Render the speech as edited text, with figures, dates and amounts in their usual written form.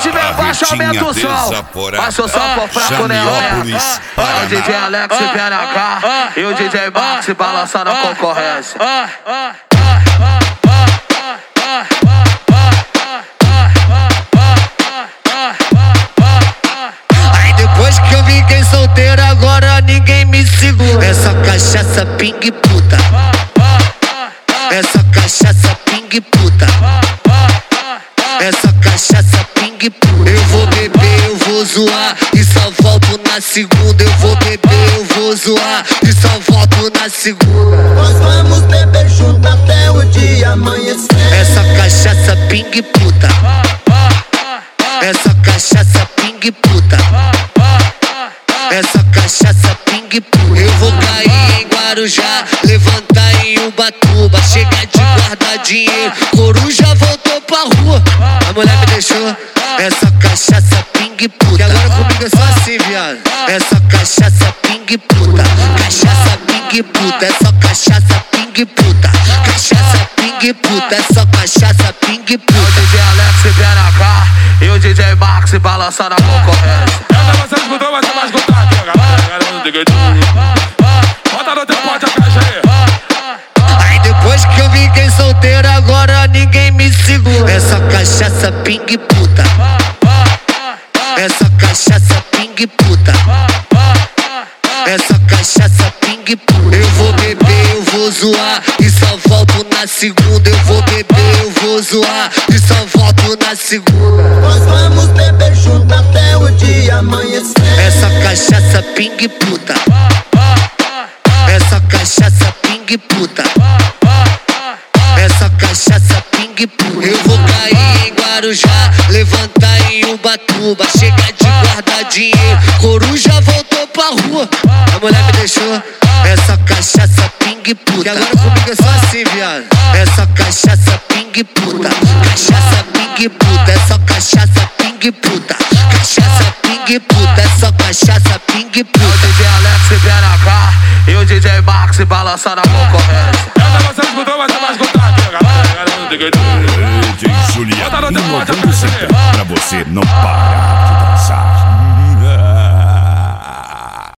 tiver baixo, aumenta o som. Baixa o som por fraco, né? Olha o DJ Alex e PNH e o DJ Max balançando a concorrência. Aí depois que eu fiquei solteiro, agora ninguém me segura. Essa cachaça ping puta. Essa cachaça ping puta. Essa cachaça ping puta. Eu vou beber, eu vou zoar e só volto na segunda. Eu vou beber, eu vou zoar e só volto na segunda. Nós vamos beber junto até o dia amanhecer. Essa cachaça ping puta. Essa cachaça ping puta. Essa cachaça ping puta. Eu vou cair em Guarujá, levantar em Ubatuba, chegar de guardar dinheiro, coruja voltou pra rua. A mulher me deixou. Essa cachaça ping puta. E agora comigo é só assim, viado. Essa cachaça ping puta. Cachaça ping puta. É só cachaça ping puta. Cachaça ping puta. É só cachaça ping puta. O DJ Alex e PNH e o DJ Max balançando a concorrência. Você escutou, vai ser mais escutado, galera. Bota no teu pote a caixa aí. Aí depois que eu fiquei solteiro, agora ninguém me segura. Essa cachaça ping puta. Essa cachaça ping puta. Essa cachaça ping puta. Eu vou beber, eu vou zoar e só volto na segunda. Eu vou beber, eu vou zoar e só volto na segunda. Nós vamos beber junto até o dia amanhecer. Essa cachaça ping puta. Essa cachaça ping puta. Essa cachaça ping puta. Eu vou cair em Guarujá, levantar em Ubatuba, chegar de guardar dinheiro, coruja voltou pra rua. A mulher me deixou. Essa cachaça ping puta. E agora comigo é só assim, viado. Essa cachaça ping puta. Cachaça ping puta. É só cachaça ping puta. Cachaça ping puta. É só cachaça ping puta. O DJ Alex e PNH e o DJ Max balançando a concorrência. Você escutou, vai ser mais escutado, galera. DJ Juliano, inovando sempre pra você não parar de dançar.